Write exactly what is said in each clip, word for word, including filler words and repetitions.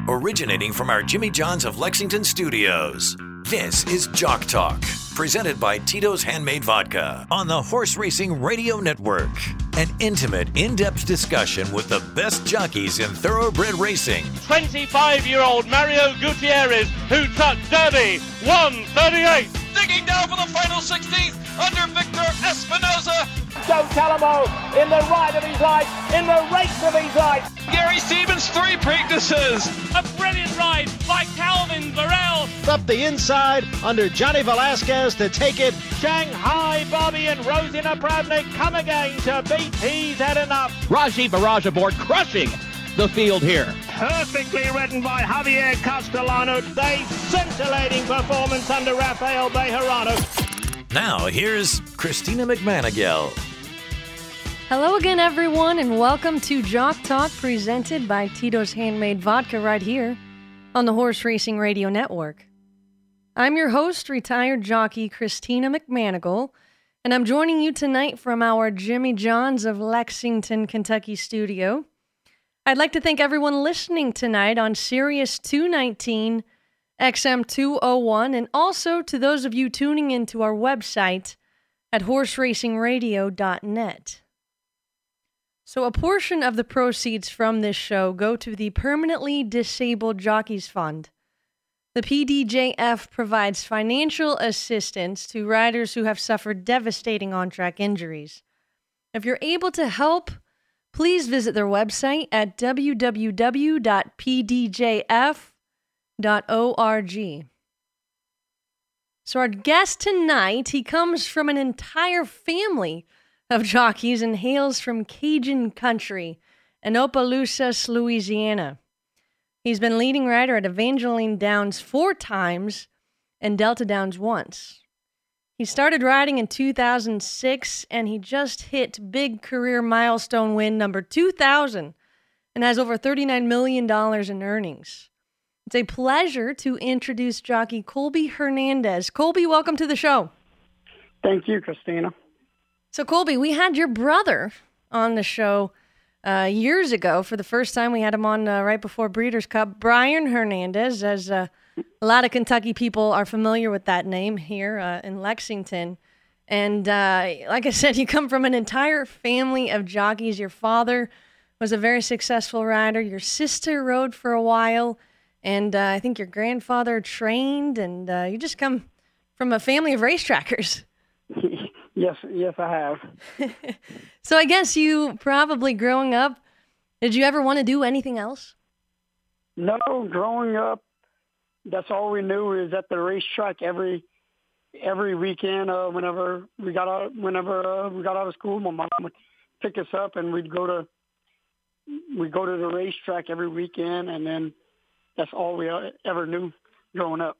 originating from our Jimmy John's of Lexington studios. This is Jock Talk, presented by Tito's Handmade Vodka on the Horse Racing Radio Network. An intimate, in-depth discussion with the best jockeys in thoroughbred racing. twenty-five-year-old Mario Gutierrez, who took Derby one thirty-eight. Digging down for the final sixteenth under Victor Espinoza. Joe Talamo in the ride of his life, in the race of his life. Gary Stevens, three Preaknesses. A brilliant ride by Calvin Varel. Up the inside under Johnny Velasquez to take it. Shanghai Bobby and Rosina Pravnik come again to beat He's Had Enough. Raji Barrage aboard, crushing the field here. Perfectly ridden by Javier Castellano. A scintillating performance under Rafael Bejarano. Now, here's Christina McManigal. Hello again, everyone, and welcome to Jock Talk, presented by Tito's Handmade Vodka right here on the Horse Racing Radio Network. I'm your host, retired jockey Christina McManigal, and I'm joining you tonight from our Jimmy John's of Lexington, Kentucky studio. I'd like to thank everyone listening tonight on Sirius two nineteen, X M two oh one, and also to those of you tuning into our website at horse racing radio dot net. So a portion of the proceeds from this show go to the Permanently Disabled Jockeys Fund. The P D J F provides financial assistance to riders who have suffered devastating on-track injuries. If you're able to help, please visit their website at w w w dot p d j f dot org. So our guest tonight, he comes from an entire family of jockeys and hails from Cajun country in Opelousas, Louisiana. He's been leading rider at Evangeline Downs four times and Delta Downs once. He started riding in two thousand six, and he just hit big career milestone win number two thousand and has over thirty-nine million dollars in earnings. It's a pleasure to introduce jockey Colby Hernandez. Colby, welcome to the show. Thank you, Christina. So, Colby, we had your brother on the show uh, years ago. For the first time, we had him on uh, right before Breeders' Cup. Brian Hernandez, as uh, a lot of Kentucky people are familiar with that name here uh, in Lexington. And uh, like I said, you come from an entire family of jockeys. Your father was a very successful rider. Your sister rode for a while. And uh, I think your grandfather trained. And uh, you just come from a family of racetrackers. Yes, yes, I have. So I guess you probably growing up, did you ever want to do anything else? No, growing up, that's all we knew is at the racetrack every every weekend. Uh, whenever we got out, whenever uh, we got out of school, my mom would pick us up and we'd go to we go to the racetrack every weekend, and then that's all we ever knew growing up.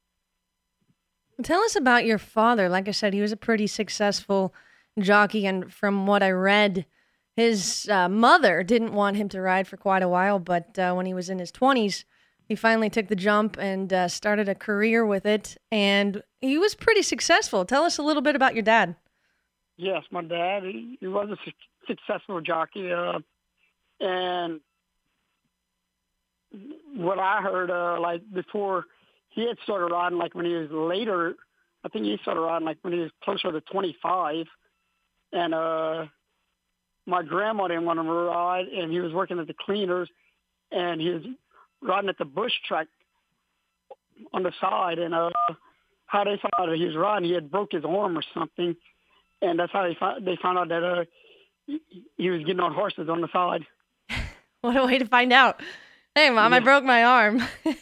Tell us about your father. Like I said, he was a pretty successful jockey, and from what I read, his uh, mother didn't want him to ride for quite a while, but uh, when he was in his twenties, he finally took the jump and uh, started a career with it, and he was pretty successful. Tell us a little bit about your dad. Yes, my dad, he, he was a su- successful jockey, uh, and what I heard, uh, like, before he had started riding, like, when he was later, I think he started riding, like, when he was closer to twenty-five, and uh, my grandma didn't want him to ride, and he was working at the cleaners, and he was riding at the bush track on the side, and uh, how they found out he was riding, he had broke his arm or something, and that's how they found, they found out that uh, he, he was getting on horses on the side. What a way to find out. Hey, Mom, yeah. I broke my arm.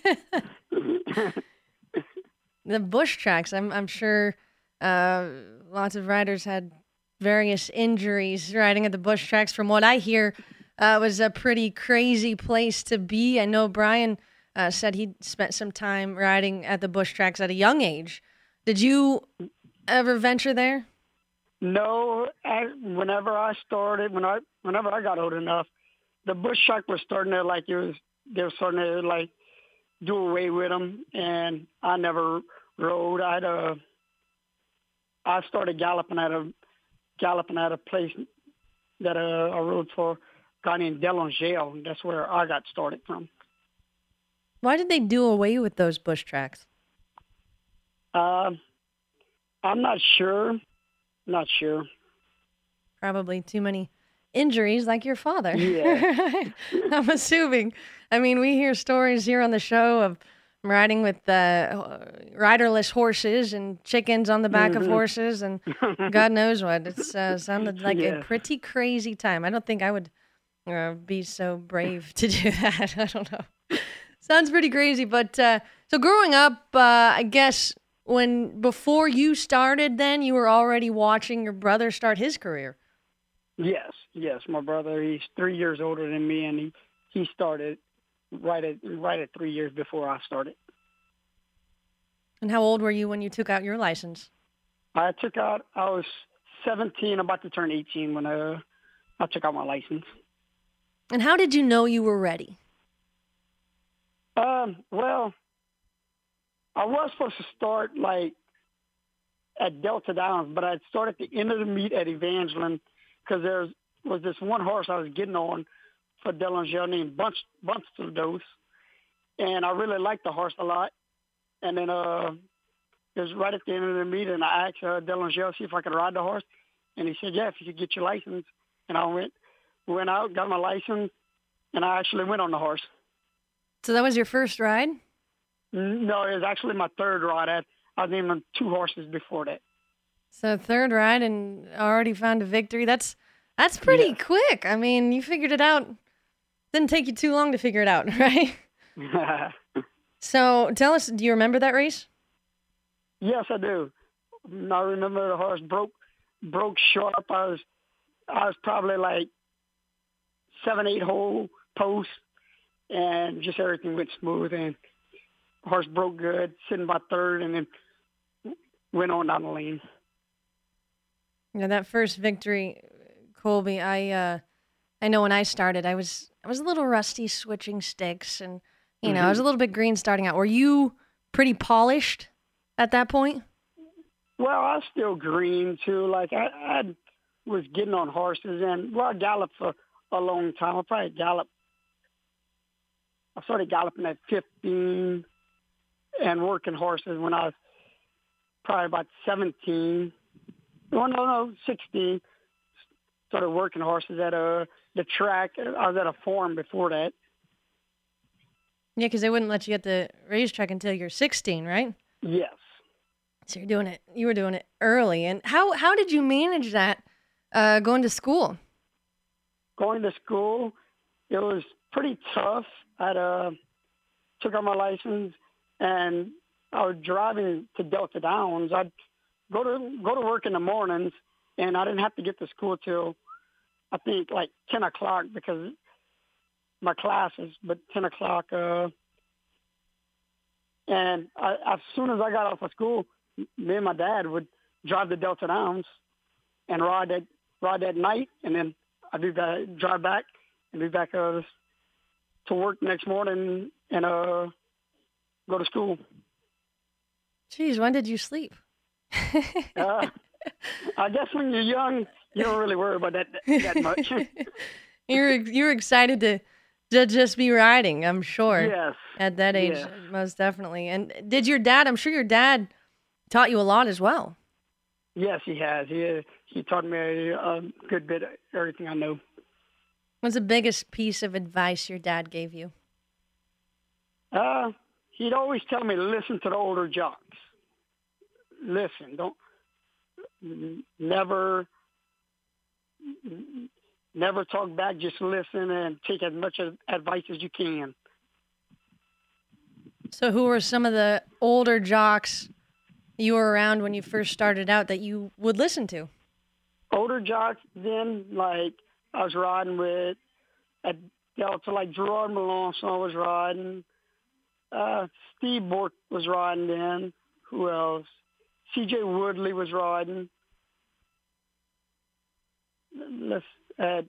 The bush tracks, I'm I'm sure uh, lots of riders had various injuries riding at the bush tracks. From what I hear, uh, it was a pretty crazy place to be. I know Brian uh, said he spent some time riding at the bush tracks at a young age. Did you ever venture there? No. I, whenever I started, when I whenever I got old enough, the bush track was starting to like it was they were starting to like. do away with them, and I never rode. I'd uh, I started galloping at a galloping at a place that uh, I rode for a guy named Delangel. That's where I got started from. Why did they do away with those bush tracks? Uh, I'm not sure. Not sure. Probably too many injuries like your father. Yeah. I'm assuming. I mean, we hear stories here on the show of riding with uh, riderless horses and chickens on the back mm-hmm. of horses and God knows what. It uh, sounded like yeah. a pretty crazy time. I don't think I would uh, be so brave to do that. I don't know. Sounds pretty crazy. But uh, so growing up, uh, I guess when before you started then, you were already watching your brother start his career. Yes, yes. My brother, he's three years older than me, and he, he started right at right at three years before I started. And how old were you when you took out your license? I took out, I was seventeen, about to turn eighteen when uh, I took out my license. And how did you know you were ready? Um, well, I was supposed to start like at Delta Downs, but I'd start at the end of the meet at Evangeline because there was this one horse I was getting on for Delangel named Bunch Bunch of Dose, and I really liked the horse a lot. And then uh, it was right at the end of the meet, and I asked uh, Delangel see if I could ride the horse, and he said, "Yeah, if you could get your license." And I went went out, got my license, and I actually went on the horse. So that was your first ride? No, it was actually my third ride. I, I was naming two horses before that. So third ride and already found a victory. That's that's pretty yeah. quick. I mean, you figured it out. Didn't take you too long to figure it out, right? So tell us, do you remember that race? Yes, I do. I remember the horse broke broke sharp. I was I was probably like seven, eight hole post, and just everything went smooth. And the horse broke good, sitting by third, and then went on down the lane. Yeah, that first victory, Colby. I uh, I know when I started, I was I was a little rusty switching sticks, and you know mm-hmm. I was a little bit green starting out. Were you pretty polished at that point? Well, I was still green too. Like I, I was getting on horses, and well, I galloped for a long time. I probably galloped. I started galloping at fifteen, and working horses when I was probably about seventeen. No, no, no, sixteen. Started working horses at a the track. I was at a farm before that. Yeah, because they wouldn't let you at the racetrack until you're sixteen, right? Yes. So you're doing it. You were doing it early. And how how did you manage that uh, going to school? Going to school, it was pretty tough. I uh, took out my license, and I was driving to Delta Downs. I'd go to go to work in the mornings, and I didn't have to get to school till I think like ten o'clock because my classes. But ten o'clock, uh, and I, as soon as I got off of school, me and my dad would drive to Delta Downs and ride that ride that night, and then I'd be back, drive back and be back uh, to work next morning and uh, go to school. Jeez, when did you sleep? uh, I guess when you're young, you don't really worry about that that much. you're you're excited to to just be riding, I'm sure. Yes. At that age, yes. Most definitely. And did your dad? I'm sure your dad taught you a lot as well. Yes, he has. He he taught me a, a good bit of everything I know. What's the biggest piece of advice your dad gave you? Uh, he'd always tell me to listen to the older jocks. Listen, don't never never talk back. Just listen and take as much advice as you can. So, who were some of the older jocks you were around when you first started out that you would listen to? Older jocks, then like I was riding with at Delta, like Gerard Melanson was riding. Uh, Steve Bork was riding then. Who else? C J Woodley was riding. Let's add.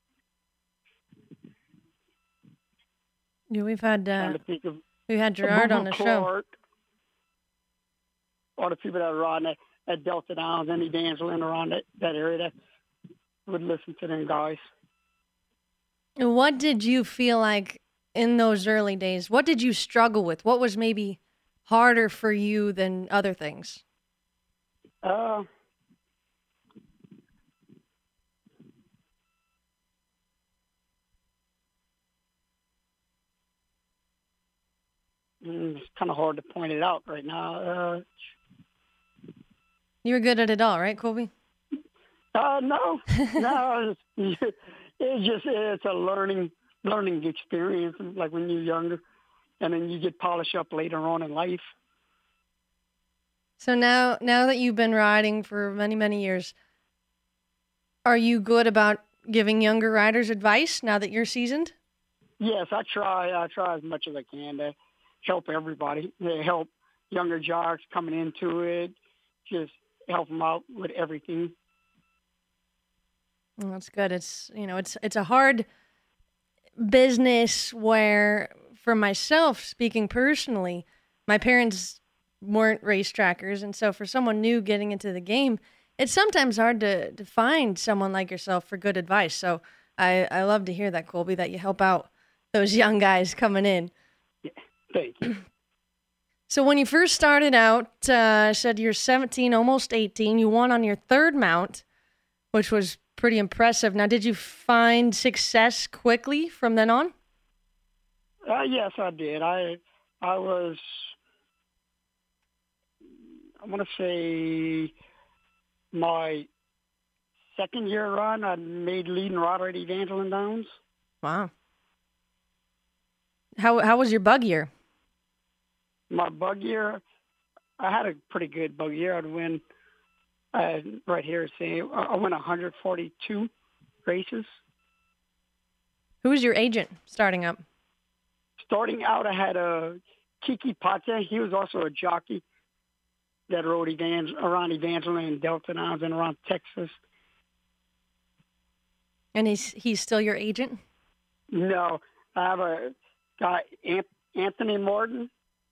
Yeah, we've had uh, of, we had Gerard on the Clark, show. All the people that were riding at, at Delta Downs, any D'Angelin around that, that area that would listen to them guys. What did you feel like in those early days, what did you struggle with? What was maybe harder for you than other things? Uh, mm, it's kind of hard to point it out right now. Uh, You were good at it all, right, Colby? uh no, no. It's, it's just it's a learning learning experience, like when you're younger, and then you get polished up later on in life. So now, now that you've been riding for many, many years, are you good about giving younger riders advice now that you're seasoned? Yes, I try. I try as much as I can to help everybody. To help younger jocks coming into it. Just help them out with everything. Well, that's good. It's you know, it's it's a hard business where, for myself, speaking personally, my parents weren't racetrackers, and so for someone new getting into the game, it's sometimes hard to, to find someone like yourself for good advice. So I, I love to hear that, Colby, that you help out those young guys coming in. Yeah, thank you. So when you first started out, uh, said you're seventeen, almost eighteen. You won on your third mount, which was pretty impressive. Now, did you find success quickly from then on? Uh, yes, I did. I I was, I want to say, my second year run, I made leading rider at Evangeline Downs. Wow. How how was your bug year? My bug year, I had a pretty good bug year. I'd win, uh, right here, say, I won one hundred forty-two races. Who was your agent starting up? Starting out, I had a Kiki Pate. He was also a jockey that rode Evangel- around Evangeline and Delta Downs and around Texas. And he's he's still your agent? No, I have a guy, Ant- Anthony Morton.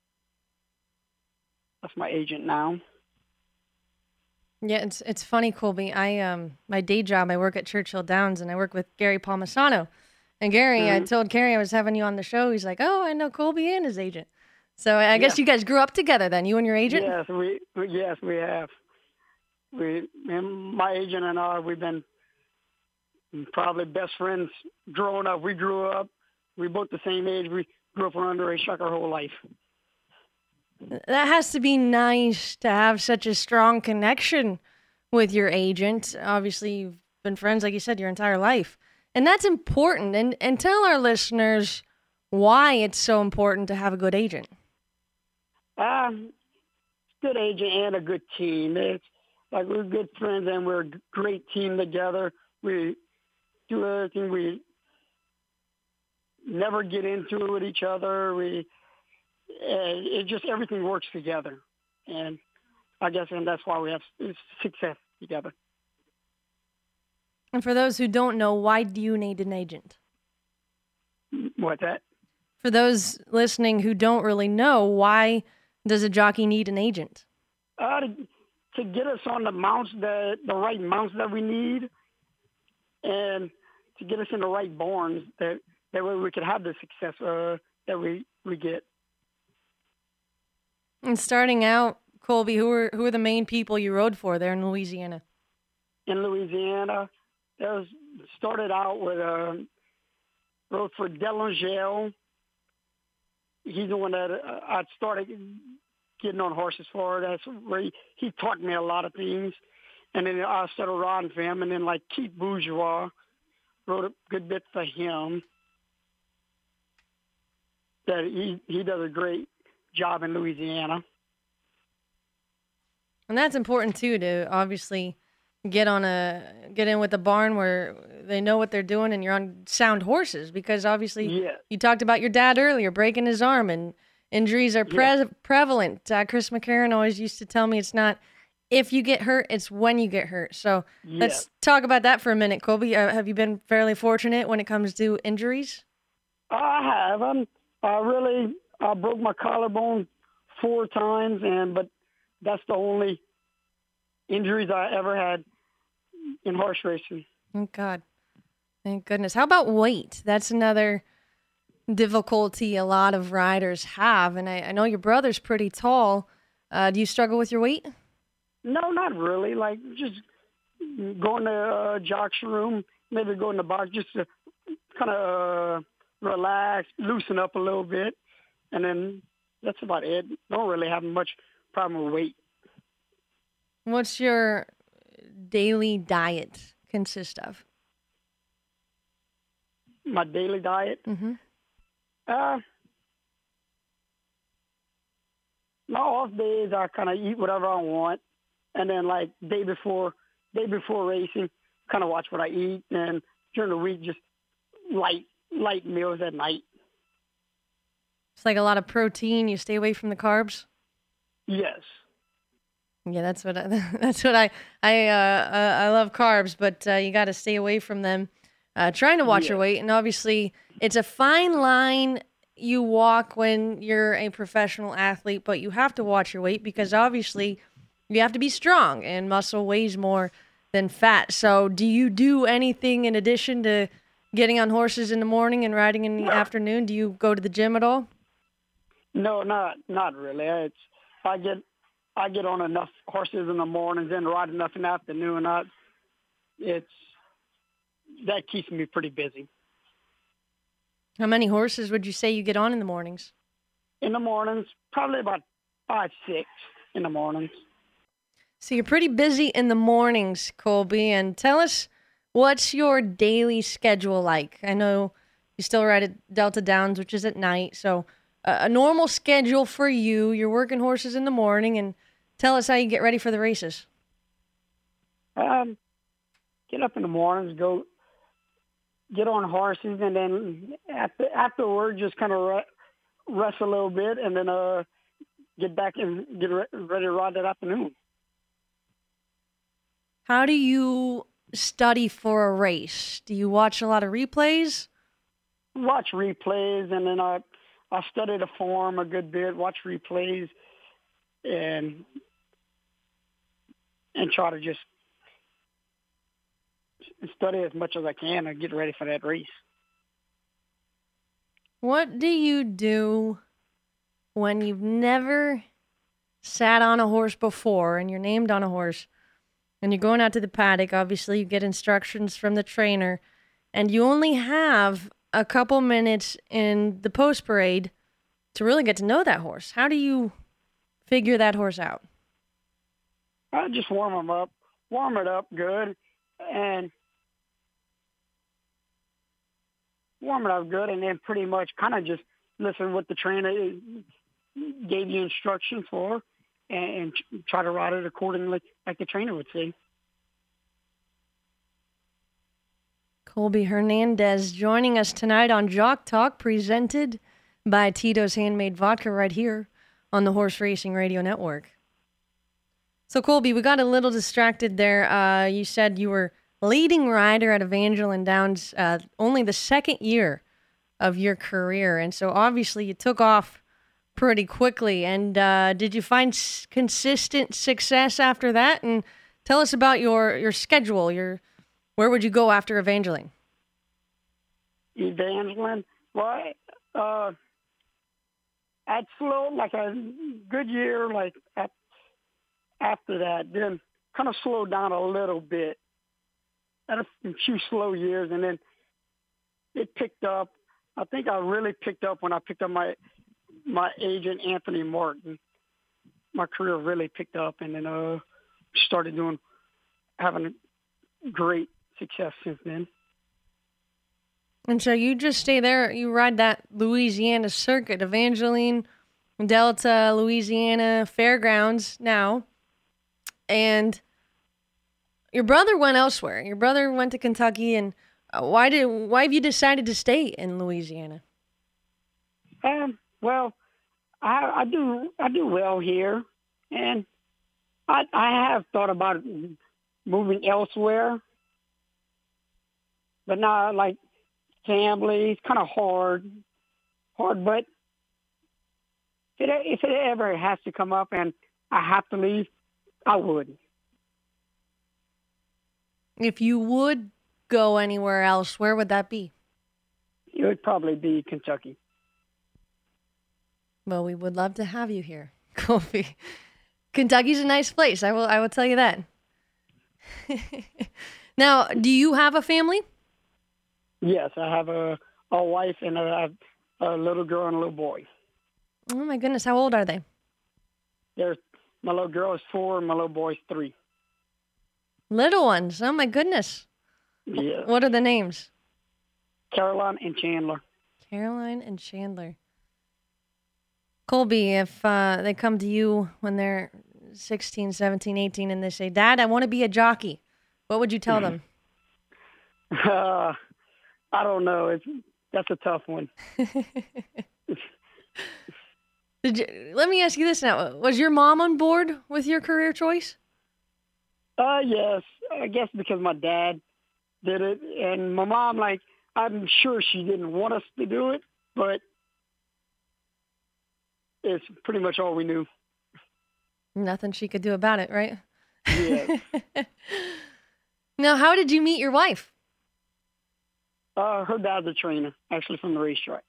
That's my agent now. Yeah, it's it's funny, Colby. I um my day job, I work at Churchill Downs, and I work with Gary Palmisano. And Gary, mm-hmm. I told Gary I was having you on the show. He's like, "Oh, I know Colby and his agent." So I guess yeah. you guys grew up together then, you and your agent? Yes, we yes we have. We and my agent and I, we've been probably best friends growing up. We grew up. We both the same age. We grew up around the racetrack our whole life. That has to be nice to have such a strong connection with your agent. Obviously, you've been friends, like you said, your entire life. And that's important. And and tell our listeners why it's so important to have a good agent. Um, good agent and a good team. It's like we're good friends and we're a great team together. We do everything. We never get into it with each other. We uh, it just everything works together, and I guess and that's why we have success together. And for those who don't know, why do you need an agent? What's that? For those listening who don't really know, why does a jockey need an agent? Uh, to, to get us on the mounts, the, the right mounts that we need, and to get us in the right borns, that, that way we could have the success uh, that we, we get. And starting out, Colby, who were who are the main people you rode for there in Louisiana? In Louisiana, that was started out with uh, rode for Delangel. He's the one that uh, I started getting on horses for. That's where he, he taught me a lot of things. And then I started riding for him. And then like Keith Bourgeois, wrote a good bit for him. That he, he does a great job in Louisiana. And that's important too, to obviously get on a get in with the barn where they know what they're doing and you're on sound horses, because obviously yeah. you talked about your dad earlier breaking his arm, and injuries are pre- yeah. prevalent. Uh, Chris McCarron always used to tell me it's not if you get hurt, it's when you get hurt. So yeah. let's talk about that for a minute, Colby. Uh, have you been fairly fortunate when it comes to injuries? I have. I'm, I really I broke my collarbone four times, and but that's the only injuries I ever had in horse racing. Thank God. Thank goodness. How about weight? That's another difficulty a lot of riders have, and I, I know your brother's pretty tall. Uh, do you struggle with your weight? No, not really. Like, just going to uh, Jock's room, maybe go in the box just to kind of uh, relax, loosen up a little bit, and then that's about it. Don't really have much problem with weight. What's your daily diet consist of? My daily diet? Mm-hmm. Uh, my off days, I kind of eat whatever I want, and then like day before, day before racing, kind of watch what I eat, and during the week, just light, light meals at night. It's like a lot of protein. You stay away from the carbs. Yes. Yeah, that's what I, that's what I I uh, uh, I love carbs, but uh, you got to stay away from them. Uh, trying to watch yeah. your weight, and obviously it's a fine line you walk when you're a professional athlete, but you have to watch your weight because obviously you have to be strong, and muscle weighs more than fat. So, do you do anything in addition to getting on horses in the morning and riding in the afternoon? Do you go to the gym at all? No, not not really. It's I get I get on enough horses in the mornings and ride enough in the afternoon. I, it's that keeps me pretty busy. How many horses would you say you get on in the mornings? In the mornings, probably about five, six in the mornings. So you're pretty busy in the mornings, Colby. And tell us, what's your daily schedule like? I know you still ride at Delta Downs, which is at night. So uh, a normal schedule for you. You're working horses in the morning, and tell us how you get ready for the races. Um, get up in the mornings, go get on horses, and then after afterward, just kind of re- rest a little bit, and then uh, get back and get re- ready to ride that afternoon. How do you study for a race? Do you watch a lot of replays? Watch replays, and then I I study the form a good bit, watch replays, and and try to just study as much as I can and get ready for that race. What do you do when you've never sat on a horse before and you're named on a horse and you're going out to the paddock? Obviously, you get instructions from the trainer, and you only have a couple minutes in the post parade to really get to know that horse. How do you figure that horse out? I just warm them up, warm it up good, and warm it up good, and then pretty much kind of just listen what the trainer gave you instructions for, and, and try to ride it accordingly, like the trainer would say. Colby Hernandez joining us tonight on Jock Talk, presented by Tito's Handmade Vodka right here on the Horse Racing Radio Network. So, Colby, we got a little distracted there. Uh, you said you were leading rider at Evangeline Downs uh, only the second year of your career, and so obviously you took off pretty quickly. And uh, did you find s- consistent success after that? And tell us about your, your schedule. Your where would you go after Evangeline? Evangeline? Well, uh, I'd slow, like a good year, like at, after that, then kind of slowed down a little bit. Had a few slow years, and then it picked up. I think I really picked up when I picked up my my agent, Anthony Martin. My career really picked up, and then uh, started doing, having great success since then. And so you just stay there, you ride that Louisiana circuit, Evangeline, Delta, Louisiana, Fairgrounds now. And your brother went elsewhere. Your brother went to Kentucky, and uh, why did why have you decided to stay in Louisiana? Um, well, I, I do I do well here, and I I have thought about moving elsewhere, but now like family, it's kind of hard, hard. But if it, if it ever has to come up and I have to leave, I would. If you would go anywhere else, where would that be? It would probably be Kentucky. Well, we would love to have you here, Colby. Kentucky's a nice place. I will. I will tell you that. Now, do you have a family? Yes, I have a, a wife and a, a little girl and a little boy. Oh my goodness, how old are they? There's my little girl is four, and my little boy's three. Little ones. Oh my goodness. Yeah. What are the names? Caroline and Chandler. Caroline and Chandler. Colby, if uh, they come to you when they're sixteen, seventeen, eighteen, and they say, Dad, I want to be a jockey, what would you tell them? Uh, I don't know. It's that's a tough one. Did you, let me ask you this now. Was your mom on board with your career choice? Uh, yes. I guess because my dad did it, and my mom, like, I'm sure she didn't want us to do it, but it's pretty much all we knew. Nothing she could do about it, right? Yeah. Now, how did you meet your wife? Uh, her dad's a trainer, actually from the racetrack.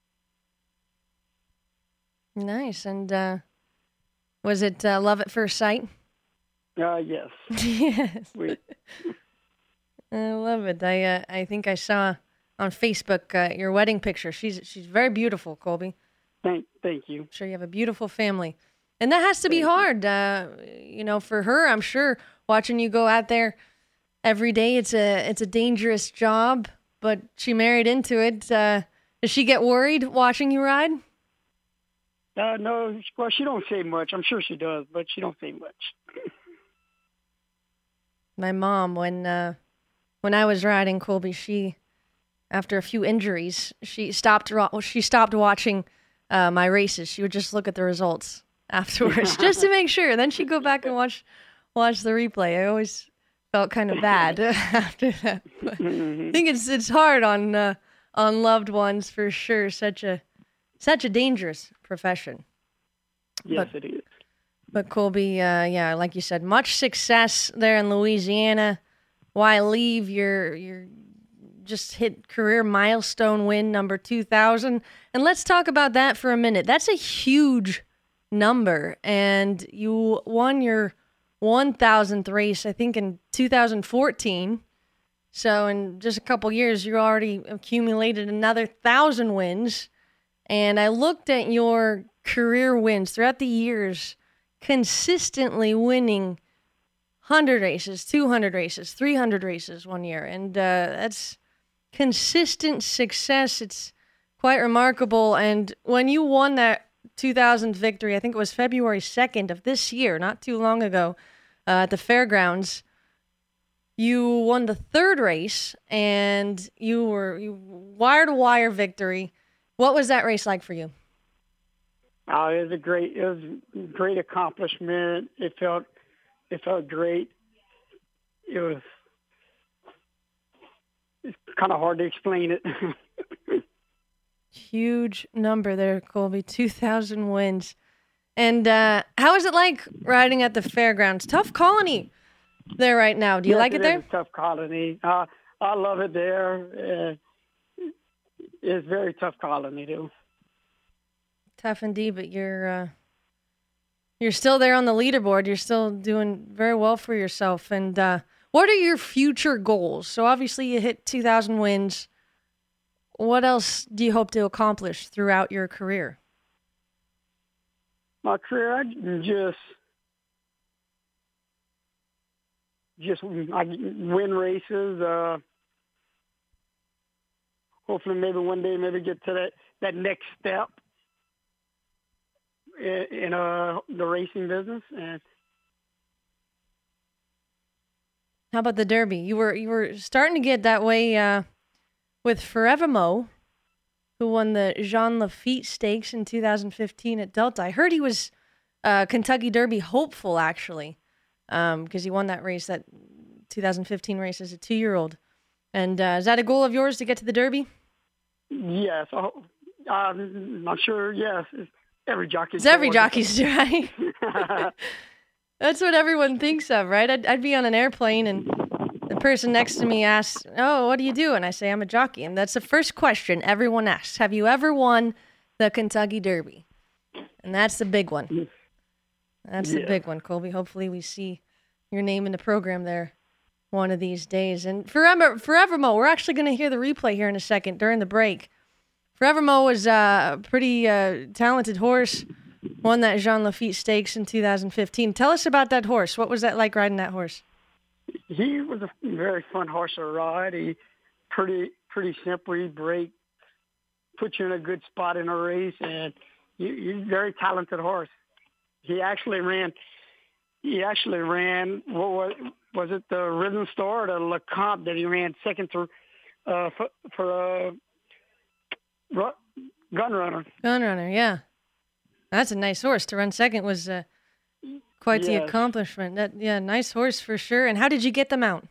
Nice. And uh, was it uh, love at first sight? Uh, yes. Yes. We, I love it. I uh, I think I saw on Facebook uh, your wedding picture. She's she's very beautiful, Colby. thank thank you. I'm sure you have a beautiful family. And that has to be Thank you. hard. Uh, you know, for her, I'm sure watching you go out there every day, it's a it's a dangerous job, but she married into it. Uh, does she get worried watching you ride? Uh, no, well, she don't say much. I'm sure she does, but she don't say much. My mom, when uh, when I was riding, Colby, she, after a few injuries, she stopped ro- she stopped watching uh, my races. She would just look at the results afterwards, just to make sure. Then she'd go back and watch watch the replay. I always felt kind of bad after that. But I think it's it's hard on uh, on loved ones for sure. Such a such a dangerous profession. Yes, But- it is. But Colby, uh, yeah, like you said, much success there in Louisiana. Why leave? Your your just hit career milestone win number two thousand, and let's talk about that for a minute. That's a huge number, and you won your one thousandth race, I think, in two thousand fourteen. So in just a couple years, you already accumulated another thousand wins. And I looked at your career wins throughout the years, consistently winning one hundred races, two hundred races, three hundred races one year. And uh, that's consistent success. It's quite remarkable. And when you won that two thousand victory, I think it was February second of this year, not too long ago, uh, at the fairgrounds, you won the third race, and you were you wire-to-wire victory. What was that race like for you? Oh, it was a great, it was a great accomplishment. It felt, it felt great. It was, it's kind of hard to explain it. Huge number there, Colby. two thousand wins. And uh, how is it like riding at the fairgrounds? Tough colony there right now. Do you Yes, like it, it there? is a tough colony. Uh, I love it there. Uh, it's a very tough colony, too. Tough indeed, but you're uh, you're still there on the leaderboard. You're still doing very well for yourself. And uh, what are your future goals? So obviously you hit two thousand wins. What else do you hope to accomplish throughout your career? My career, I just, just I win races. Uh, hopefully, maybe one day, maybe get to that, that next step in, in uh, the racing business. And How about the Derby? You were you were starting to get that way uh, with Forever Mo, who won the Jean Lafitte Stakes in two thousand fifteen at Delta. I heard he was uh, Kentucky Derby hopeful, actually, because um, he won that race, that two thousand fifteen race as a two-year-old. And uh, is that a goal of yours to get to the Derby? yes, I, I'm not sure. Yes, it's every jockey. It's every jockey's, right? That's what everyone thinks of, right? I'd, I'd be on an airplane and the person next to me asks, oh, what do you do? And I say, I'm a jockey. And that's the first question everyone asks. Have you ever won the Kentucky Derby? And that's the big one. That's Yeah. the big one, Colby. Hopefully we see your name in the program there one of these days. And Forever, Forevermo, we're actually going to hear the replay here in a second during the break. Forevermo was uh, a pretty uh, talented horse, won that Jean Lafitte Stakes in two thousand fifteen. Tell us about that horse. What was that like riding that horse? He was a very fun horse to ride. He pretty pretty simple. He break, put you in a good spot in a race, and he, he's a very talented horse. He actually ran. He actually ran. What was was it? The Rhythm Store or the LeCompte that he ran second to uh, for, for uh, Gun Runner. Gun Runner, yeah. That's a nice horse. To run second was uh, quite the Yes. accomplishment. That yeah, nice horse for sure. And how did you get them out?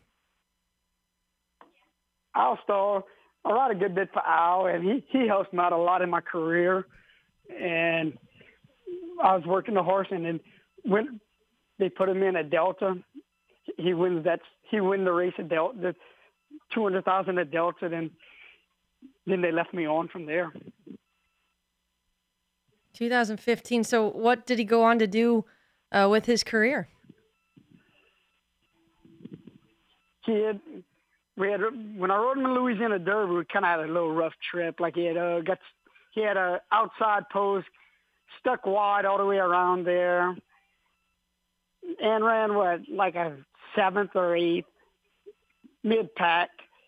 Al Starr, I ride a good bit for Al, and he, he helps me out a lot in my career. And I was working the horse, and then when they put him in at Delta, he wins that. He wins the race at Delta, the two hundred thousand at Delta. Then, then they left me on from there. two thousand fifteen. So what did he go on to do uh, with his career? He had, we had when I rode him in Louisiana Derby, we kind of had a little rough trip. Like he had uh, got, he had a outside post stuck wide all the way around there, and ran what like a seventh or eighth mid pack.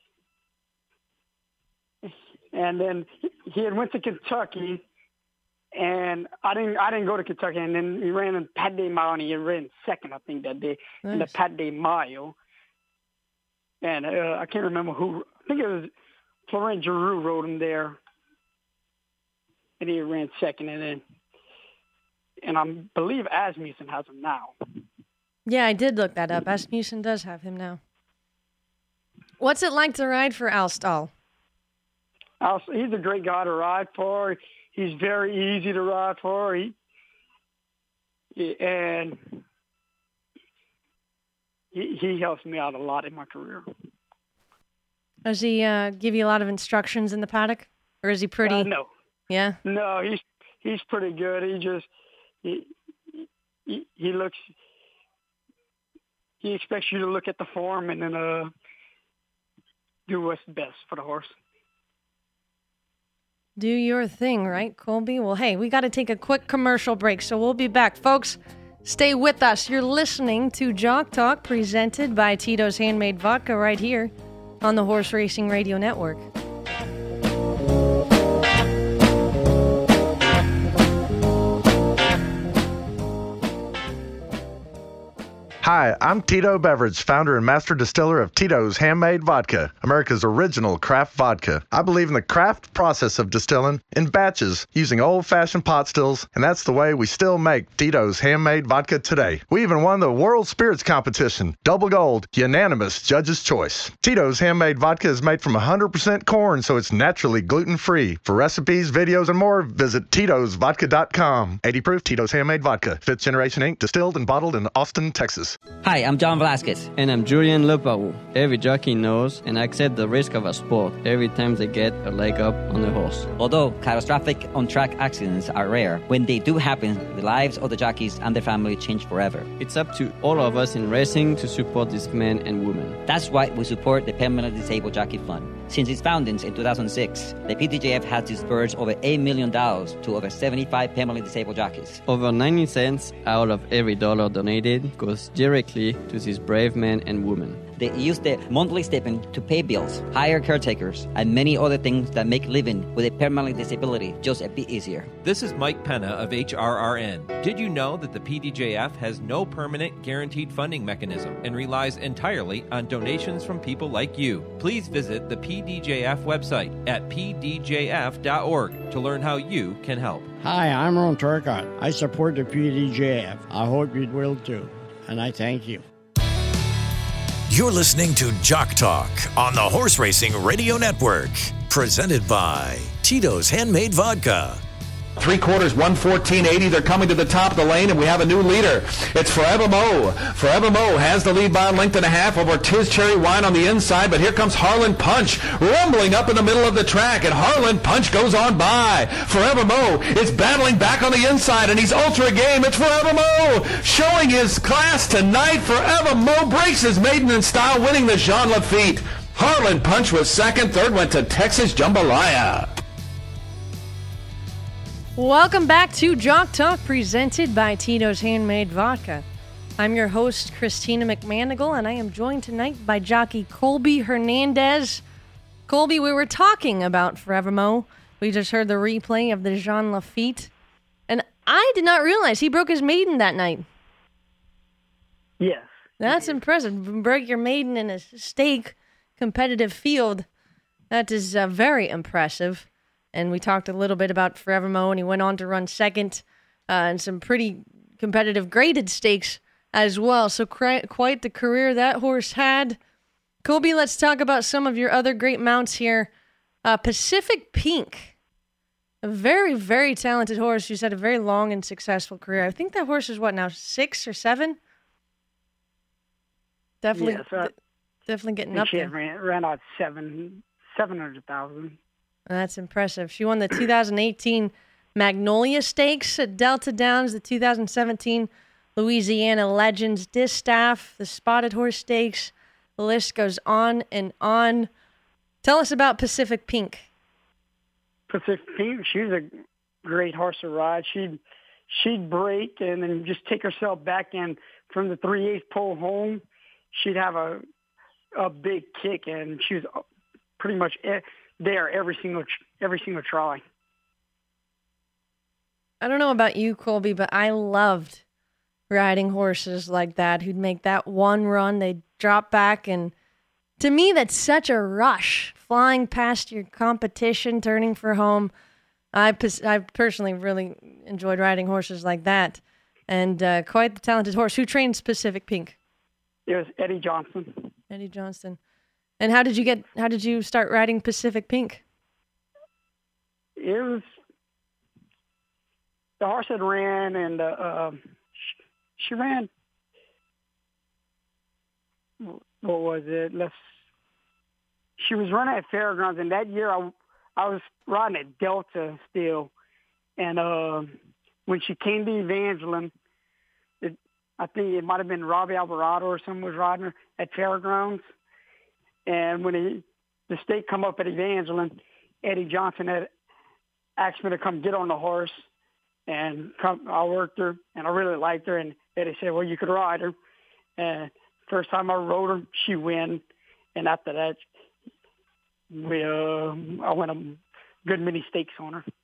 And then he had went to Kentucky, and I didn't I didn't go to Kentucky. And then he ran in Pat de Mayo, and he ran second, I think, that day Nice. in the Pat de Mayo. And uh, I can't remember who. I think it was Florent Giroux rode him there, and he ran second. And then, and I believe Asmussen has him now. Yeah, I did look that up. Asmussen does have him now. What's it like to ride for Al Stahl? Al, he's a great guy to ride for. He's very easy to ride for. He, he and he, he helps me out a lot in my career. Does he uh, give you a lot of instructions in the paddock, or is he pretty? Uh, no, Yeah. no, he's he's pretty good. He just he he, he looks. He expects you to look at the form and then uh, do what's best for the horse. Do your thing, right, Colby? Well, hey, we got to take a quick commercial break, so we'll be back. Folks, stay with us. You're listening to Jock Talk, presented by Tito's Handmade Vodka right here on the Horse Racing Radio Network. Hi, I'm Tito Beverage, founder and master distiller of Tito's Handmade Vodka, America's original craft vodka. I believe in the craft process of distilling in batches using old-fashioned pot stills, and that's the way we still make Tito's Handmade Vodka today. We even won the World Spirits Competition, double gold, unanimous judge's choice. Tito's Handmade Vodka is made from one hundred percent corn, so it's naturally gluten-free. For recipes, videos, and more, visit Titos Vodka dot com. eighty proof Tito's Handmade Vodka, fifth Generation Incorporated, distilled and bottled in Austin, Texas. Hi, I'm John Velasquez. And I'm Julian Lepau. Every jockey knows and accepts the risk of a sport every time they get a leg up on the horse. Although catastrophic on-track accidents are rare, when they do happen, the lives of the jockeys and their family change forever. It's up to all of us in racing to support these men and women. That's why we support the Permanently Disabled Jockey Fund. Since its founding in two thousand six, the P D J F has disbursed over eight million dollars to over seventy-five permanently disabled jockeys. Over ninety cents out of every dollar donated goes directly to these brave men and women. They use their monthly stipend to pay bills, hire caretakers, and many other things that make living with a permanent disability just a bit easier. This is Mike Penna of H R R N. Did you know that the P D J F has no permanent guaranteed funding mechanism and relies entirely on donations from people like you? Please visit the P D J F website at p d j f dot org to learn how you can help. Hi, I'm Ron Turcott. I support the P D J F. I hope you will too, and I thank you. You're listening to Jock Talk on the Horse Racing Radio Network, presented by Tito's Handmade Vodka. Three quarters, one fourteen eighty. They're coming to the top of the lane, and we have a new leader. It's Forever Mo. Forever Mo has the lead by a length and a half over Tiz Cherry Wine on the inside, but here comes Harlan Punch rumbling up in the middle of the track, and Harlan Punch goes on by. Forever Mo is battling back on the inside, and he's ultra game. It's Forever Mo showing his class tonight. Forever Mo breaks his maiden in style, winning the Jean Lafitte. Harlan Punch was second. Third went to Texas Jambalaya. Welcome back to Jock Talk, presented by Tito's Handmade Vodka. I'm your host, Christina McManigal, and I am joined tonight by jockey Colby Hernandez. Colby, we were talking about Forever Mo. We just heard the replay of the Jean Lafitte, and I did not realize he broke his maiden that night. Yes. That's impressive. Break your maiden in a stake competitive field. That is uh, very impressive. And we talked a little bit about Forever Mo, and he went on to run second uh, in some pretty competitive graded stakes as well. So cri- quite the career that horse had. Colby, let's talk about some of your other great mounts here. Uh, Pacific Pink, a very, very talented horse who's had a very long and successful career. I think that horse is what now, six or seven? Definitely, yes, uh, d- definitely getting I up think she there. ran, ran out seven, seven hundred thousand. That's impressive. She won the two thousand eighteen Magnolia Stakes at Delta Downs, the two thousand seventeen Louisiana Legends Distaff, the Spotted Horse Stakes. The list goes on and on. Tell us about Pacific Pink. Pacific Pink, she was a great horse to ride. She'd, she'd break and then just take herself back in from the three-eighths pole home. She'd have a a big kick, and she was pretty much there every single every single try. I don't know about you, Colby, but I loved riding horses like that who'd make that one run, they'd drop back, and to me that's such a rush, flying past your competition, turning for home. I, I personally really enjoyed riding horses like that, and uh, quite the talented horse. Who trains Pacific Pink? It was Eddie Johnson. Eddie Johnston. And how did you get? How did you start riding Pacific Pink? It was the horse had ran, and uh, uh, she, she ran. What was it? Let's. She was running at Fairgrounds, and that year I, I was riding at Delta still, and uh, when she came to Evangeline, it, I think it might have been Robbie Alvarado or someone was riding her at Fairgrounds. And when he, the stake come up at Evangeline, Eddie Johnson had asked me to come get on the horse, and come, I worked her, and I really liked her. And Eddie said, "Well, you could ride her." And first time I rode her, she won. And after that, we uh, I went a good many stakes on her.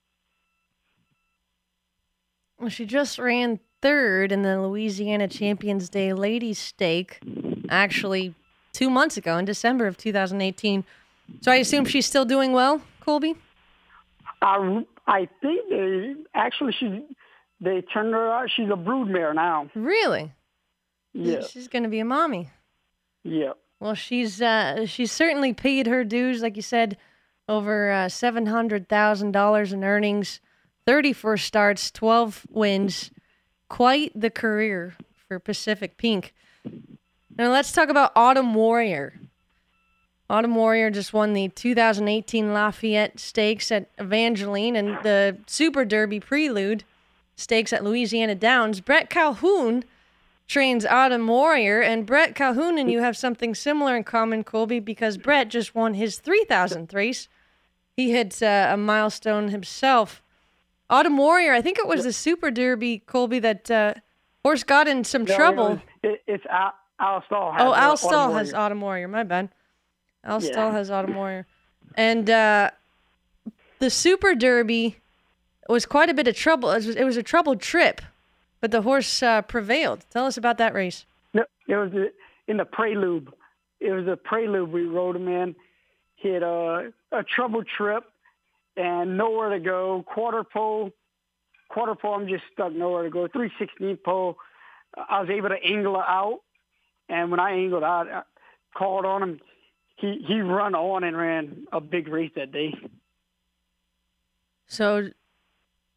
Well, she just ran third in the Louisiana Champions Day Ladies Stake, actually two months ago in December of two thousand eighteen. So I assume she's still doing well, Colby? I, I think they actually she they turned her out. She's a broodmare now. Really? Yeah. She's going to be a mommy. Yeah. Well, she's uh, she's certainly paid her dues, like you said, over uh, seven hundred thousand dollars in earnings, thirty-four starts, twelve wins. Quite the career for Pacific Pink. Now let's talk about Autumn Warrior. Autumn Warrior just won the two thousand eighteen Lafayette Stakes at Evangeline and the Super Derby Prelude Stakes at Louisiana Downs. Brett Calhoun trains Autumn Warrior, and Brett Calhoun and you have something similar in common, Colby, because Brett just won his three thousandth race. He hit uh, a milestone himself. Autumn Warrior, I think it was the Super Derby, Colby, that uh, horse got in some no, trouble. It was, it, it's Al, Al Stahl. Has oh, Al Autumn Stahl Warrior. has Autumn Warrior. My bad. Al Yeah. Stahl has Autumn Warrior. And uh, the Super Derby was quite a bit of trouble. It was, it was a troubled trip, but the horse uh, prevailed. Tell us about that race. No, it was in the Prelude. It was a Prelude we rode him in. He had a, a troubled trip and nowhere to go. Quarter pole, quarter pole, I'm just stuck, nowhere to go. three sixteen pole, I was able to angle it out. And when I angled out, I called on him. He, he run on and ran a big race that day. So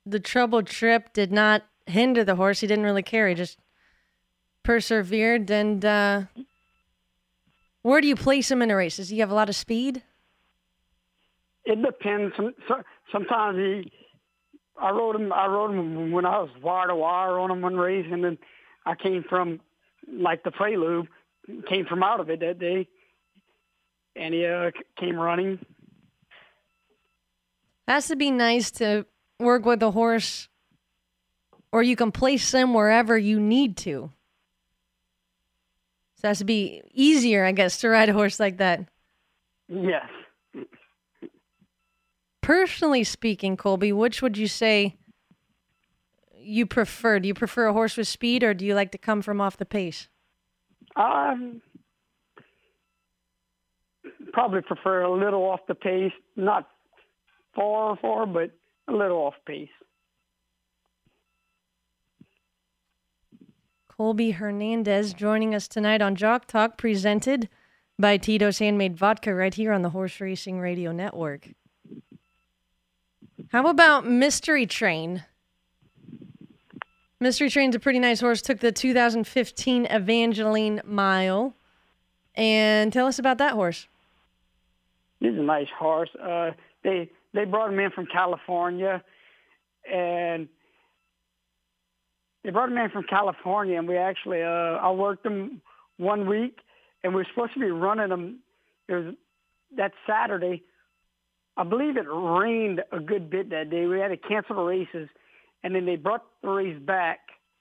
the troubled trip did not hinder the horse. He didn't really care. He just persevered. And uh, where do you place him in a race? Does he have a lot of speed? It depends. Some, so, sometimes he, I rode him. I rode him when I was wire to wire on him one race, and then I came from like the prelude, came from out of it that day, and he uh, came running. Has to be nice to work with a horse, or you can place him wherever you need to. So it has to be easier, I guess, to ride a horse like that. Yes. Personally speaking, Colby, which would you say you prefer? Do you prefer a horse with speed, or do you like to come from off the pace? Um, probably prefer a little off the pace, not far, far, but a little off pace. Colby Hernandez joining us tonight on Jock Talk, presented by Tito's Handmade Vodka, right here on the Horse Racing Radio Network. How about Mystery Train? Mystery Train's a pretty nice horse. Took the two thousand fifteen Evangeline Mile. And tell us about that horse. He's a nice horse. Uh, they they brought him in from California, and they brought him in from California, and we actually uh, I worked him one week, and we were supposed to be running him. It was that Saturday. I believe it rained a good bit that day. We had to cancel the races, and then they brought the race back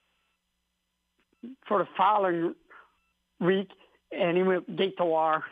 for the following week, and he went gate to wire.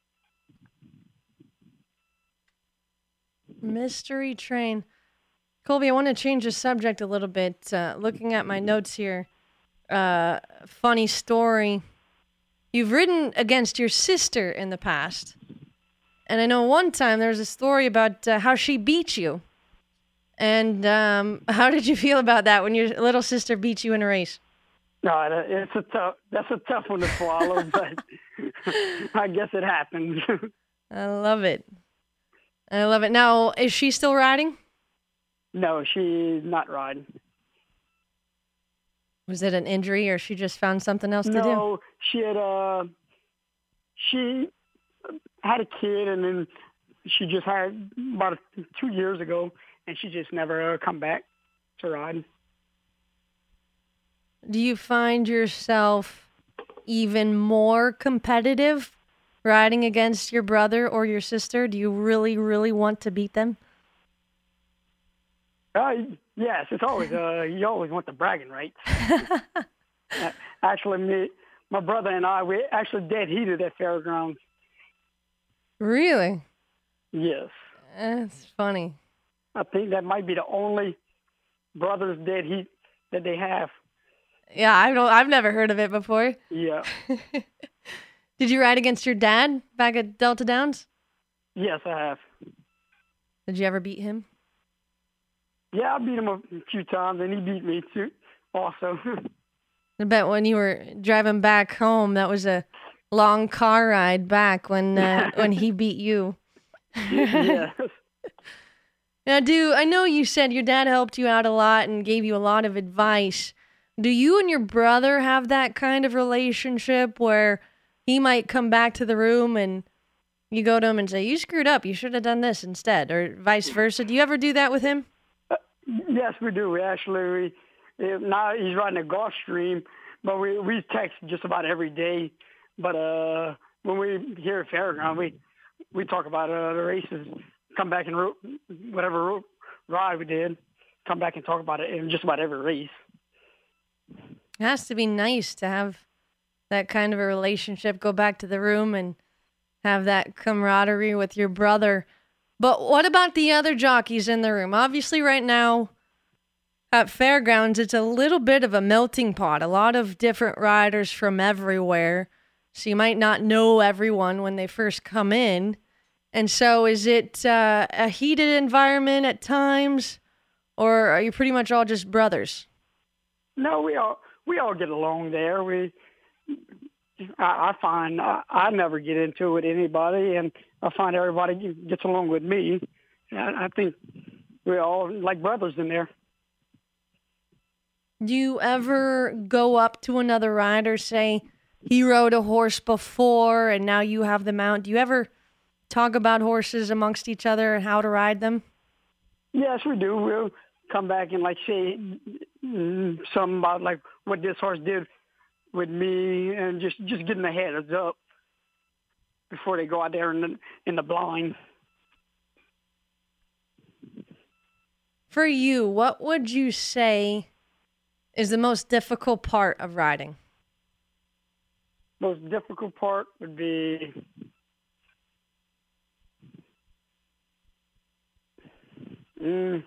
Mystery Train. Colby, I want to change the subject a little bit. Uh, looking at my notes here, uh, funny story. You've ridden against your sister in the past. And I know one time there was a story about uh, how she beat you. And um, how did you feel about that when your little sister beat you in a race? No, it's a tough. That's a tough one to swallow, but I guess it happens. I love it. I love it. Now, is she still riding? No, she's not riding. Was it an injury, or she just found something else to no, do? No, she had uh, she had a kid, and then she just had about two years ago, and she just never uh, come back to ride. Do you find yourself even more competitive riding against your brother or your sister? Do you really, really want to beat them? Uh, yes, it's always uh, you always want the bragging rights. uh, actually, me, my brother and I, we actually dead heated at Fairgrounds. Really? Yes. That's funny. I think that might be the only brothers dead heat that they have. Yeah, I don't. I've never heard of it before. Yeah. Did you ride against your dad back at Delta Downs? Yes, I have. Did you ever beat him? Yeah, I beat him a few times, and he beat me too, also. I bet when you were driving back home, that was a long car ride back when uh, when he beat you. Yes. Now, do I know you said your dad helped you out a lot and gave you a lot of advice. Do you and your brother have that kind of relationship where he might come back to the room and you go to him and say, you screwed up, you should have done this instead, or vice versa? Do you ever do that with him? Uh, yes, we do. We actually, we, now he's riding a Gulfstream, but we, we text just about every day. But uh, when we here at Fairground, we we talk about uh, the races, come back and ro- whatever ro- ride we did, come back and talk about it in just about every race. It has to be nice to have that kind of a relationship, go back to the room and have that camaraderie with your brother. But what about the other jockeys in the room? Obviously right now at Fairgrounds, it's a little bit of a melting pot, a lot of different riders from everywhere. So you might not know everyone when they first come in. And so is it uh, a heated environment at times, or are you pretty much all just brothers? No, we all we all get along there. We, I, I find I, I never get into it with anybody, and I find everybody gets along with me. I, I think we're all like brothers in there. Do you ever go up to another rider, say he rode a horse before and now you have the mount? Do you ever talk about horses amongst each other and how to ride them? Yes, we do. We'll come back and like say mm, something about like what this horse did with me, and just just getting the heads up before they go out there in the in the blind. For you, what would you say is the most difficult part of riding? Most difficult part would be mm,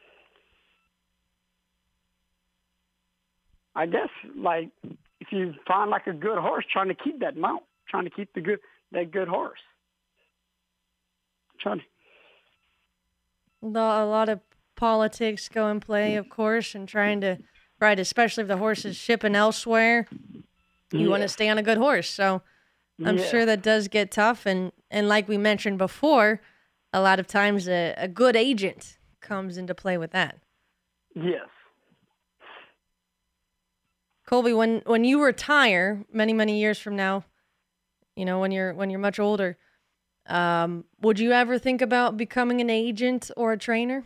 I guess like if you find like a good horse, trying to keep that mount, trying to keep the good that good horse. Trying to... A lot of politics go in play, of course, and trying to ride, especially if the horse is shipping elsewhere. You Yeah. want to stay on a good horse. So I'm Yeah. sure that does get tough. And, and like we mentioned before, a lot of times a, a good agent comes into play with that. Yes. Colby, when, when you retire many, many years from now, you know, when you're when you're much older, um, would you ever think about becoming an agent or a trainer?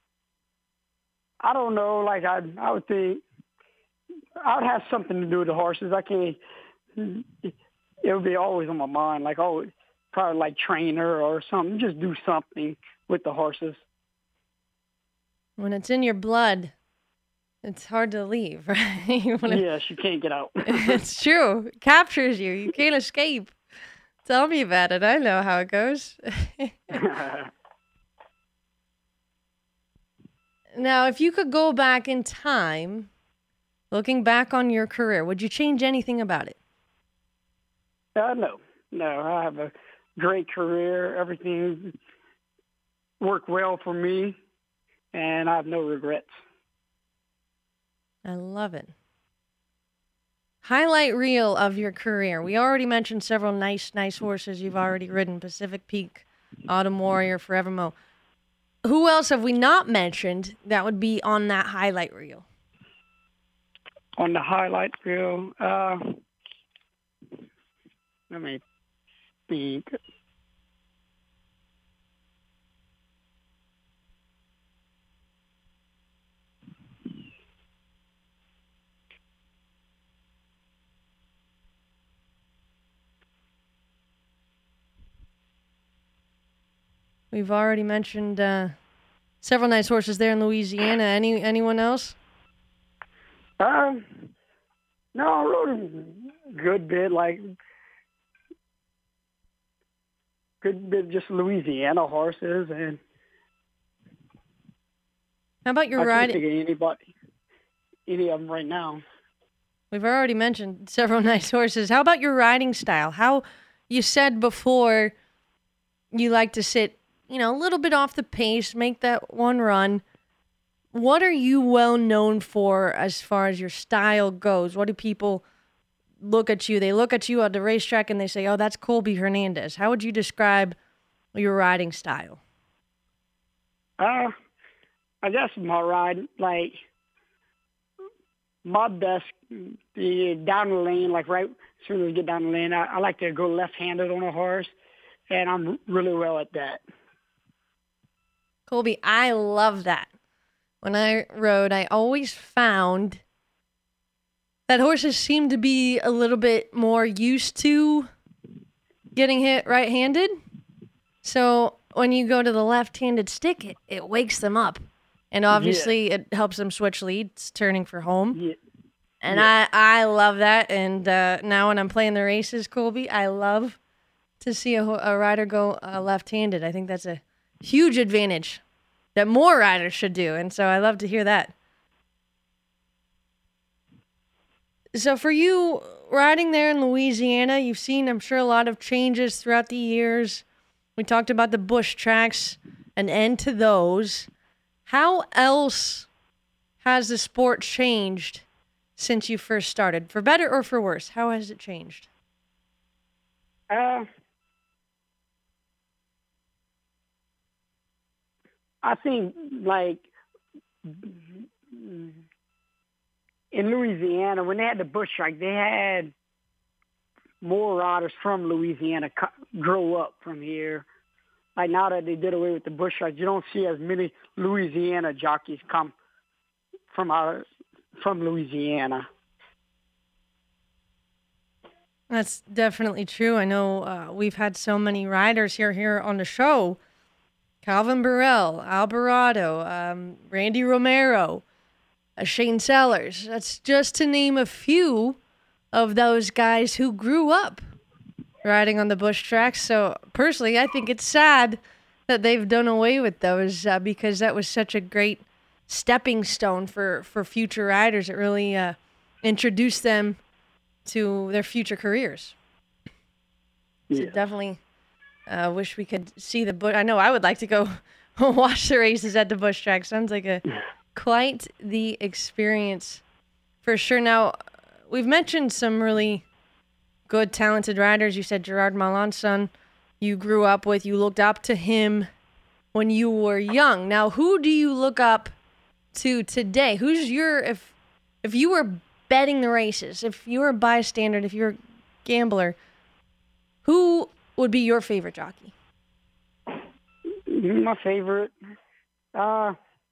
I don't know. Like I, I would think I would have something to do with the horses. I can't. It would be always on my mind. Like oh, probably like trainer or something. Just do something with the horses. When it's in your blood, it's hard to leave, right? You wanna... Yes, you can't get out. It's true. It captures you. You can't escape. Tell me about it. I know how it goes. Now, if you could go back in time, looking back on your career, would you change anything about it? Uh, no, no. I have a great career. Everything worked well for me, and I have no regrets. I love it. Highlight reel of your career. We already mentioned several nice, nice horses you've already ridden. Pacific Peak, Autumn Warrior, Forever Mo. Who else have we not mentioned that would be on that highlight reel? On the highlight reel, uh, let me think. We've already mentioned uh, several nice horses there in Louisiana. Any anyone else? Um, no, I rode a good bit, like good bit just Louisiana horses, and how about your I can't riding? think of anybody, any of them right now. We've already mentioned several nice horses. How about your riding style? How you said before you like to sit, you know, a little bit off the pace, make that one run. What are you well known for as far as your style goes? What do people look at you? They look at you at the racetrack and they say, oh, that's Colby Hernandez. How would you describe your riding style? Uh, I guess my ride, like, my best, the down the lane, like right as soon as we get down the lane, I, I like to go left-handed on a horse, and I'm really well at that. Colby, I love that. When I rode, I always found that horses seem to be a little bit more used to getting hit right-handed. So when you go to the left-handed stick, it, it wakes them up. And obviously yeah. it helps them switch leads, turning for home. Yeah. And yeah. I, I love that. And uh, now when I'm playing the races, Colby, I love to see a, a rider go uh, left-handed. I think that's a huge advantage that more riders should do. And so I love to hear that. So for you, riding there in Louisiana, you've seen, I'm sure, a lot of changes throughout the years. We talked about the bush tracks, an end to those. How else has the sport changed since you first started? For better or for worse? How has it changed? Uh, I think, like, in Louisiana, when they had the bush strike, they had more riders from Louisiana co- grow up from here. Like now that they did away with the bush strike, you don't see as many Louisiana jockeys come from our from Louisiana. That's definitely true. I know uh, we've had so many riders here here on the show. Calvin Burrell, Alvarado, um, Randy Romero, uh, Shane Sellers. That's just to name a few of those guys who grew up riding on the bush tracks. So personally, I think it's sad that they've done away with those uh, because that was such a great stepping stone for, for future riders. It really uh, introduced them to their future careers. So Yeah. definitely uh, wish we could see the bush. I know I would like to go watch the races at the bush track. Sounds like a quite the experience for sure. Now, we've mentioned some really good, talented riders. You said Gerard Melanson you grew up with. You looked up to him when you were young. Now, who do you look up to today? Who's your, if if you were betting the races, if you were a bystander, if you're a gambler, who would be your favorite jockey? My favorite, uh,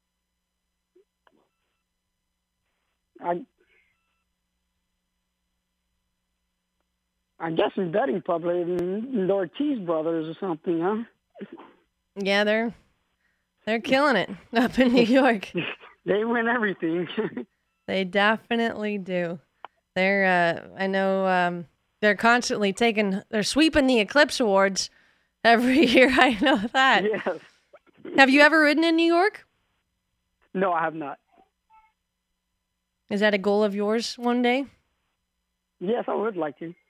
I, I guess in betting probably the Ortiz brothers or something, huh? Yeah, they're they're killing it up in New York. They win everything. They definitely do. They're, uh, I know, um, they're constantly taking, they're sweeping the Eclipse Awards every year. I know that. Yes. Have you ever ridden in New York? No, I have not. Is that a goal of yours one day? Yes, I would like to.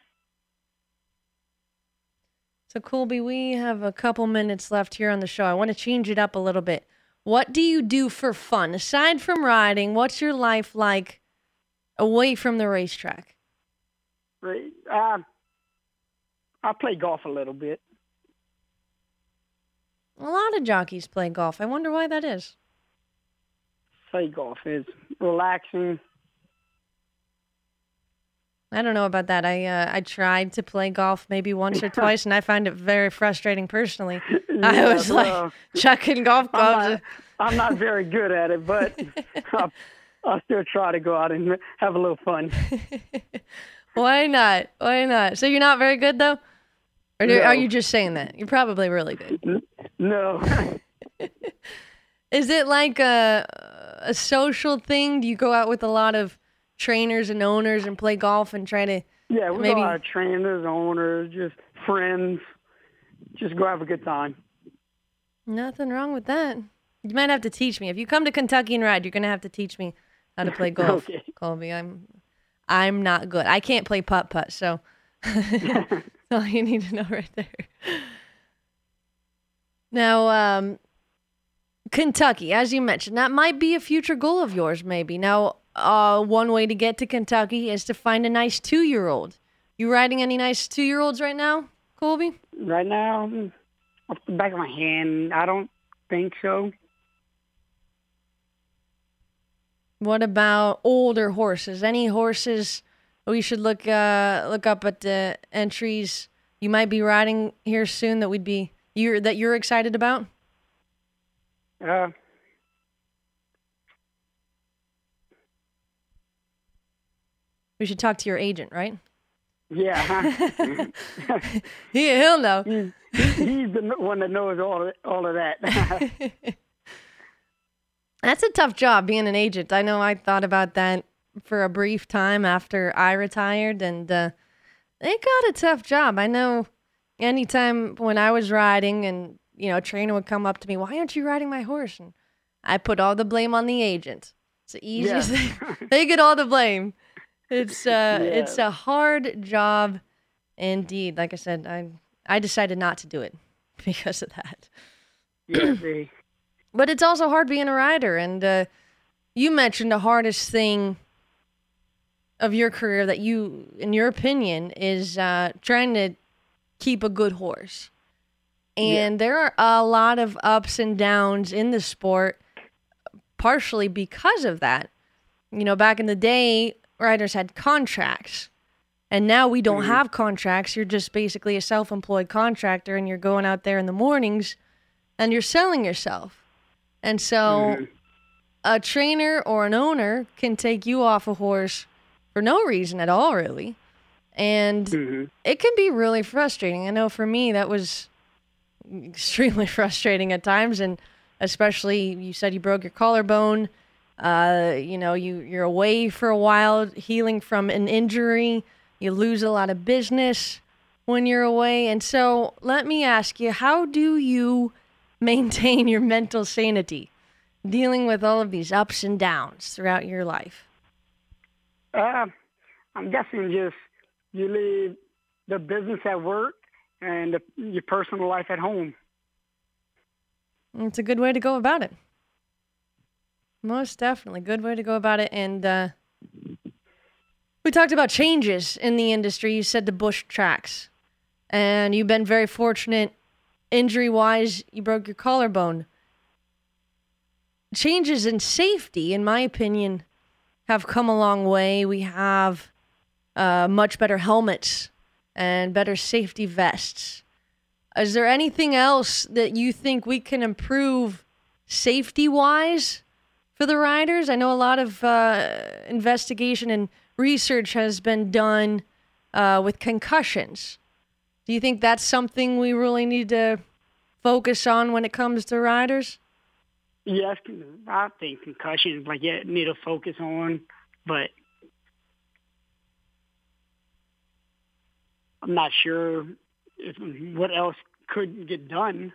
So, Colby, we have a couple minutes left here on the show. I want to change it up a little bit. What do you do for fun? Aside from riding, what's your life like away from the racetrack? Right. Uh, I play golf a little bit. A lot of jockeys play golf. I wonder why that is. Play golf is relaxing. I don't know about that. I uh, I tried to play golf maybe once or twice, and I find it very frustrating personally. Yeah, I was like well, chucking golf I'm clubs. not, I'm not very good at it, but I'll, I'll still try to go out and have a little fun. Why not? Why not? So you're not very good, though? Or do, No. are you just saying that? You're probably really good. No. Is it like a, a social thing? Do you go out with a lot of trainers and owners and play golf and try to Yeah, we maybe... got a lot of trainers, owners, just friends. Just go have a good time. Nothing wrong with that. You might have to teach me. If you come to Kentucky and ride, you're going to have to teach me how to play golf, Okay. Colby. I'm I'm not good. I can't play putt-putt, so that's all you need to know right there. Now, um, Kentucky, as you mentioned, that might be a future goal of yours, maybe. Now, uh, one way to get to Kentucky is to find a nice two-year-old. You riding any nice two-year-olds right now, Colby? Right now, off the back of my hand, I don't think so. What about older horses? Any horses we should look uh, look up at the entries you might be riding here soon that we'd be you're that you're excited about? Uh, We should talk to your agent, right? yeah. Huh? he, he'll know. He's, he's the one that knows all of, all of that. That's a tough job, being an agent. I know I thought about that for a brief time after I retired, and uh, they got a tough job. I know anytime when I was riding and, you know, a trainer would come up to me, why aren't you riding my horse? And I put all the blame on the agent. It's the easiest Yeah. thing. They get all the blame. It's uh, Yeah. it's a hard job indeed. Like I said, I I decided not to do it because of that. Yeah, they, But it's also hard being a rider. And uh, you mentioned the hardest thing of your career that you, in your opinion, is uh, trying to keep a good horse. And yeah. there are a lot of ups and downs in the sport, partially because of that. you know, back in the day, riders had contracts. And now we don't mm-hmm. have contracts. You're just basically a self-employed contractor, and you're going out there in the mornings and you're selling yourself. And so mm-hmm. a trainer or an owner can take you off a horse for no reason at all, really. And mm-hmm. it can be really frustrating. I know for me, that was extremely frustrating at times. And especially, you said you broke your collarbone. Uh, you know, you, you're away for a while, healing from an injury. You lose a lot of business when you're away. And so let me ask you, how do you maintain your mental sanity dealing with all of these ups and downs throughout your life? Uh, I'm guessing just you leave the business at work and the, your personal life at home. It's a good way to go about it. Most definitely. Good way to go about it. And uh, we talked about changes in the industry. You said the Busch tracks. And you've been very fortunate injury-wise. You broke your collarbone. Changes in safety, in my opinion, have come a long way. We have uh, much better helmets and better safety vests. Is there anything else that you think we can improve safety-wise for the riders? I know a lot of uh, investigation and research has been done uh, with concussions. Do you think that's something we really need to focus on when it comes to riders? Yes, I think concussions, like, yeah, need to focus on, but I'm not sure if, what else could get done.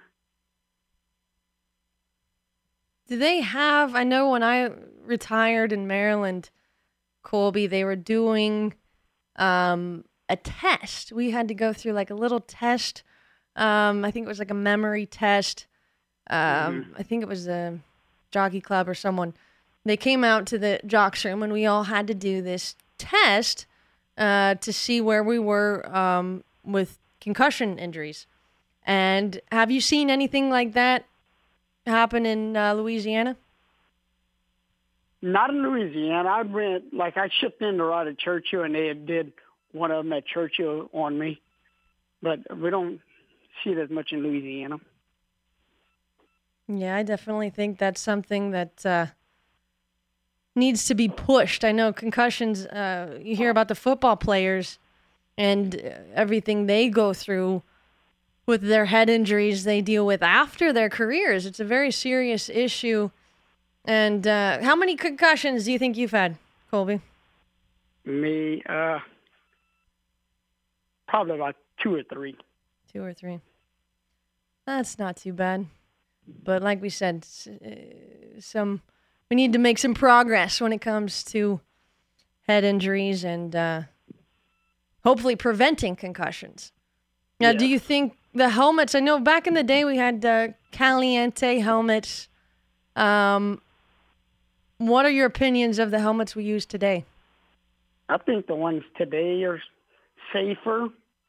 Do they have, I know when I retired in Maryland, Colby, they were doing um, a test. We had to go through like a little test. Um, I think it was like a memory test. Um, mm-hmm. I think it was a jockey club or someone. They came out to the jocks room and we all had to do this test uh, to see where we were um, with concussion injuries. And have you seen anything like that happen in uh, Louisiana? Not in Louisiana. I went, like, I shipped in to ride at Churchill, and they had did one of them at Churchill on me. But we don't see it as much in Louisiana. Yeah, I definitely think that's something that uh, needs to be pushed. I know concussions, uh, you hear about the football players and everything they go through with their head injuries they deal with after their careers. It's a very serious issue. And uh, how many concussions do you think you've had, Colby? Me, uh, probably about two or three. Two or three. That's not too bad. But like we said, some we need to make some progress when it comes to head injuries and uh, hopefully preventing concussions. Now, yeah. Do you think the helmets, I know back in the day we had uh, Caliente helmets. Um, what are your opinions of the helmets we use today? I think the ones today are safer.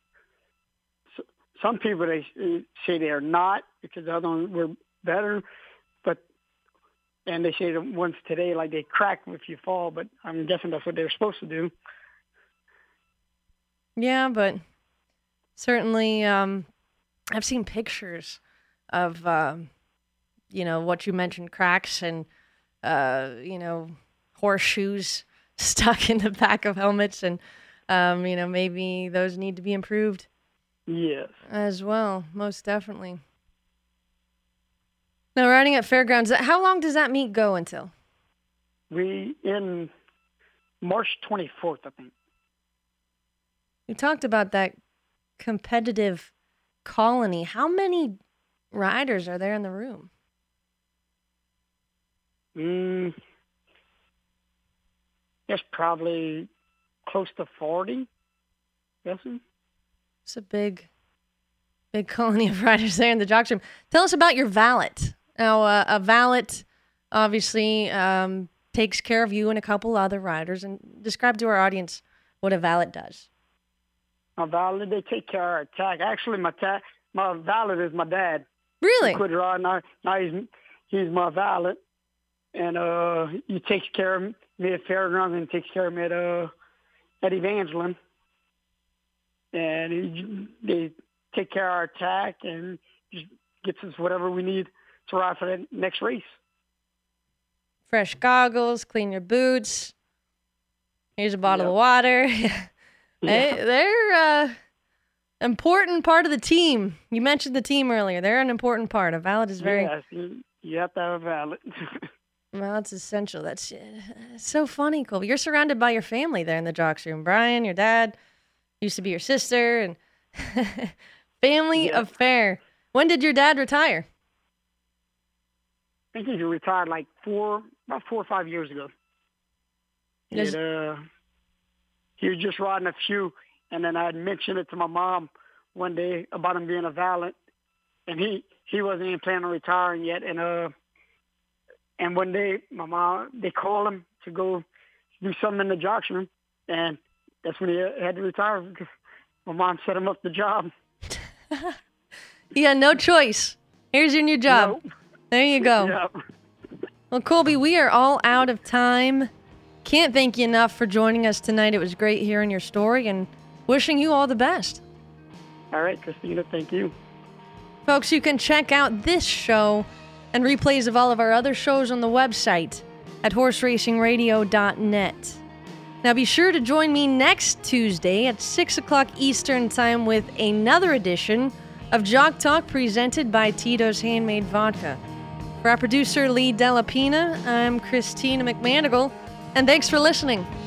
Some people, they say they are not because the other ones were better. But and they say the ones today, like, they crack if you fall, but I'm guessing that's what they're supposed to do. Yeah, but certainly um, I've seen pictures of, um, you know, what you mentioned, cracks and, uh, you know, horseshoes stuck in the back of helmets. And, um, you know, maybe those need to be improved. Yes. As well, most definitely. Now, riding at fairgrounds, how long does that meet go until? We, in March twenty-fourth, I think. We talked about that competitive colony. How many riders are there in the room? Mm, that's probably close to forty, guessing. It's a big, big colony of riders there in the jock's room. Tell us about your valet. Now, uh, a valet obviously um, takes care of you and a couple other riders. And describe to our audience what a valet does. My valet, they take care of our tack. Actually, my ta- my valet is my dad. Really? He quit riding. Now, now he's, he's my valet. and uh, he takes care of me at Fairgrounds and takes care of me at uh, at Evangeline, and he, they take care of our attack and just gets us whatever we need to ride for the next race. Fresh goggles, clean your boots. Here's a bottle Yep. of water. Yeah. They, they're uh, important part of the team. You mentioned the team earlier. They're an important part. A valet is very... Yes, you, you have to have a valet. Well, it's essential. That's uh, so funny, Colby. You're surrounded by your family there in the jocks room. Brian, your dad, used to be your sister, and family Yeah. affair. When did your dad retire? I think he retired like four, about four or five years ago. Does- And, uh, he was just riding a few, and then I had mentioned it to my mom one day about him being a valet, and he, he wasn't even planning on retiring yet. And uh, and one day my mom, they called him to go do something in the jocks room, and that's when he had to retire because my mom set him up the job. He had no choice. Here's your new job. Nope. There you go. Yeah. Well, Colby, we are all out of time. Can't thank you enough for joining us tonight. It was great hearing your story and wishing you all the best. All right, Christina, thank you. Folks, you can check out this show and replays of all of our other shows on the website at horse racing radio dot net. Now be sure to join me next Tuesday at six o'clock Eastern Time with another edition of Jock Talk presented by Tito's Handmade Vodka. For our producer, Lee Dellapina, I'm Christina McManigal, and thanks for listening.